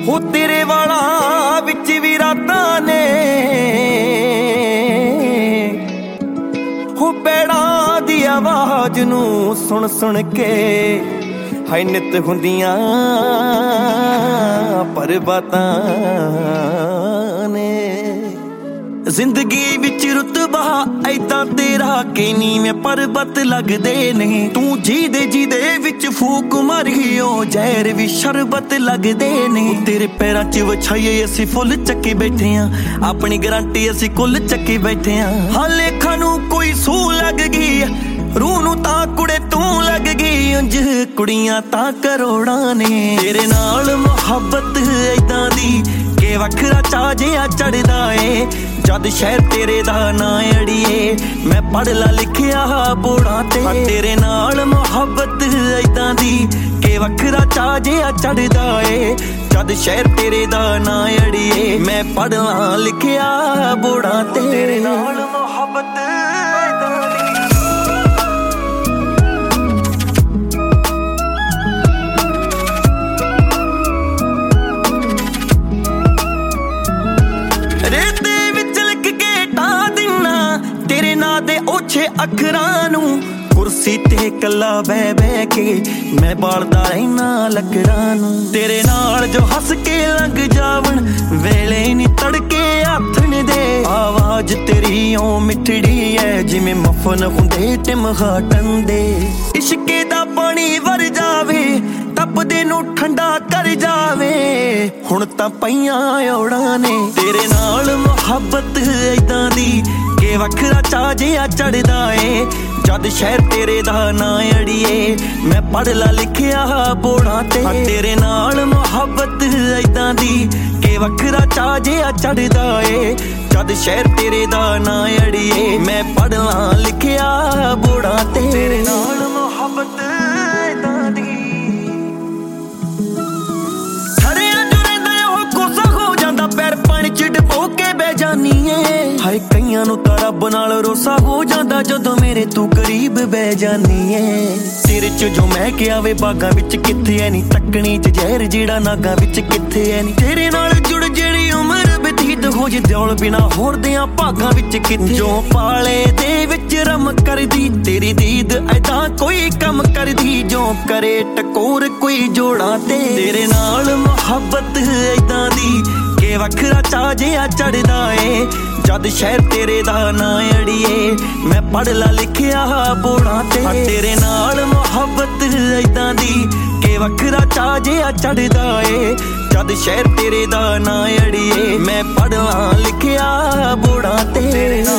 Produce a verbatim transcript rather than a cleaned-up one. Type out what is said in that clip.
ਹੋ ਤੇਰੇ ਵਾਲਾ ਵਿੱਚ ਵੀ ਰਾਤਾਂ ਨੇ ਹੋ ਪੈੜਾਂ ਦੀ ਆਵਾਜ਼ ਨੂੰ ਸੁਣ ਸੁਣ ਕੇ ਹਾਏ ਨਿੱਤ ਹੁੰਦੀਆਂ ਪਰਬਾਤਾਂ ਨੇ ਜ਼ਿੰਦਗੀ ਵਿੱਚ ਰੁਤਬਾ ਐਦਾਂ ਤੇਰਾ ਕਿ ਨੀਵੇਂ ਪਰਬਤ ਲੱਗਦੇ ਨੇ ਤੂੰ ਜੀਦੇ ਜੀਦੇ ਵਿੱਚ ਫੂਕ ਮਾਰੀ ਓ ਜ਼ਹਿਰ ਵੀ ਸ਼ਰਬਤ ਲੱਗਦੇ ਨੇ ਤੇਰੇ ਪੈਰਾਂ 'ਚ ਵਿਛਾਈਏ ਅਸੀਂ ਫੁੱਲ ਚੱਕੀ ਬੈਠੇ ਆਂ ਆਪਣੀ ਗਰੰਟੀ ਅਸੀਂ ਕੁੱਲ ਚੱਕੀ ਬੈਠੇ ਆਂ ਹਾਲੇ ਖਾਨੂੰ ਕੋਈ ਸੂ ਲੱਗ ਗਈ ਰੂਹ ਨੂੰ ਤਾਂ ਕੁੜੇ ਤੂੰ ਲੱਗ ਗਈ ਉਂਝ ਕੁੜੀਆਂ ਤਾਂ ਕਰੋੜਾਂ ਨੇ ਤੇਰੇ ਨਾਲ ਮੁਹੱਬਤ ਐਦਾਂ ਦੀ ਕਿ ਵੱਖਰਾ ਚਾਅ ਜਿਹਾ ਚੜਦਾ ਏ ਜਦ ਸ਼ਹਿਰ ਤੇਰੇ ਦਾ ਨਾਂ ਅੜੀਏ ਮੈਂ ਪੜ੍ਹ ਲਾ ਲਿਖਿਆ ਬੋੜਾਂ ਤੇ ਤੇਰੇ ਨਾਲ ਮੁਹੱਬਤ ਐਦਾਂ ਦੀ ਕਿ ਵੱਖਰਾ ਚਾਅ ਜਿਹਾ ਚੜਦਾ ਏ ਜਦ ਸ਼ਹਿਰ ਤੇਰੇ ਦਾ ਨਾਂ ਅੜੀਏ ਮੈਂ ਪੜ੍ਹ ਲਾ ਲਿਖਿਆ ਬੋੜਾਂ ਤੇ ਤੇਰੇ ਨਾਲ ਮੁਹੱਬਤ ਐਦਾਂ ਦੀ ਰੇਤੇ ਵਿੱਚ ਲਿਖ ਕੇ ਢਾ ਦਿਨਾ ਤੇਰੇ ਨਾਂ ਦੇ ਓਛੇ ਅੱਖਰਾਂ ਨੂੰ ਕੁਰਸੀ ਤੇ ਕੱਲਾ ਬਹਿ ਬਹਿ ਕੇ ਮੈਂ ਬਾਲਦਾ ਰਹਿਣਾ ਲੱਕੜਾਂ ਨੂੰ ਤੇਰੇ ਨਾਲ ਜੋ ਹੱਸ ਕੇ ਲੰਘ ਜਾਵਣ ਵੇਲੇ ਨੀ ਤੜਕੇ ਆਥਣ ਦੇ ਆਵਾਜ਼ ਤੇਰੀ ਓ ਮਿੱਠੜੀ ਐ ਜਿਵੇਂ ਮਫਨ ਹੁੰਦੇ ਟਿਮਹਾਟਨ ਦੇ ਇਸ਼ਕੇ ਦਾ ਪਾਣੀ ਵਰ ਜਾਵੇ ਤਪਦੇ ਨੂੰ ਠੰਡਾ ਕਰ ਜਾਵੇ ਹੁਣ ਤਾਂ ਪਈਆਂ ਔੜਾਂ ਨੇ ਤੇਰੇ ਨਾਲ ਮੁਹੱਬਤ ਐਦਾਂ ਦੀ ਕਿ ਵੱਖਰਾ ਚਾਅ ਜਿਹਾ ਚੜਦਾ ਏ ਜਦ ਸ਼ਹਿਰ ਤੇਰੇ ਦਾ ਨਾਂ ਅੜੀਏ ਮੈਂ ਪੜ੍ਹ ਲਾ ਲਿਖਿਆ ਬੋੜਾਂ ਤੇ ਤੇਰੇ ਨਾਲ ਮੁਹੱਬਤ ਐਦਾਂ ਦੀ ਕਿ ਵੱਖਰਾ ਚਾਅ ਜਿਹਾ ਚੜਦਾ ਏ ਜਦ ਸ਼ਹਿਰ ਤੇਰੇ ਦਾ ਨਾਂ ਅੜੀਏ ਮੈਂ ਪੜ੍ਹ ਲਾ ਲਿਖਿਆ ਬੋੜਾਂ ਤੇ ਤੇਰੇ ਨਾਲ ਮੁਹੱਬਤ ਐਦਾਂ ਦੀ ਪੈਰ ਪਾਣੀ ਚ ਡਬੋ ਕੇ ਬਹਿ ਜਾਨੀ ਏ ਹਾਏ ਕਈਆਂ ਨੂੰ ਤਾਂ ਰੱਬ ਨਾਲ ਰੋਸਾ ਹੋ ਜਾਂਦਾ ਜਦੋਂ ਮੇਰੇ ਤੂੰ ਕਰੀਬ ਬਹਿ ਜਾਨੀ ਏ ਤੇਰੇ ਚ ਜੋ ਮੈਂ ਕਿਹਾ ਵੇ ਬਾਗਾਂ ਵਿੱਚ ਕਿੱਥੇ ਐ ਨੀ ਤੱਕਣੀ ਚ ਜ਼ਹਿਰ ਜਿਹੜਾ ਨਾਗਾਂ ਵਿੱਚ ਕਿੱਥੇ ਐ ਨੀ ਤੇਰੇ ਨਾਲ ਜੁੜ ਜਿਹੜੀ ਉਮਰ ਬਤੀਤ ਹੋ ਜੇ ਦਿਉਲ ਬਿਨਾ ਹੋਰ ਦਿਆਂ ਭਾਗਾਂ ਵਿੱਚ ਕਿੱਥੇ ਜੋ ਪਾਲੇ ਦੇ ਵਿੱਚ ਰਮ ਕਰਦੀ ਤੇਰੀ ਦੀਦ ਐਦਾਂ ਕੋਈ ਕੰਮ ਕਰਦੀ ਜੋ ਕਰੇ ਟਕੋਰ ਕੋਈ ਜੋੜਾਂ ਤੇ ਤੇਰੇ ਨਾਲ ਮੁਹੱਬਤ ਐਦਾਂ ਦੀ ਕਿ ਵੱਖਰਾ ਚਾਅ ਜਿਹਾ ਚੜਦਾ ਏ ਜਦ ਸ਼ਹਿਰ ਤੇਰੇ ਦਾ ਨਾਂ ਅੜੀਏ ਮੈਂ ਪੜ੍ਹ ਲਾ ਲਿਖਿਆ ਬੋੜਾਂ ਤੇ ਤੇਰੇ ਨਾਲ ਮੁਹੱਬਤ ਐਦਾਂ ਦੀ ਕਿ ਵੱਖਰਾ ਚਾਅ ਜਿਹਾ ਚੜਦਾ ਏ ਜਦ ਸ਼ਹਿਰ ਤੇਰੇ ਦਾ ਨਾਂ ਅੜੀਏ ਮੈਂ ਪੜ੍ਹ ਲਾ ਲਿਖਿਆ ਬੋੜਾਂ ਤੇ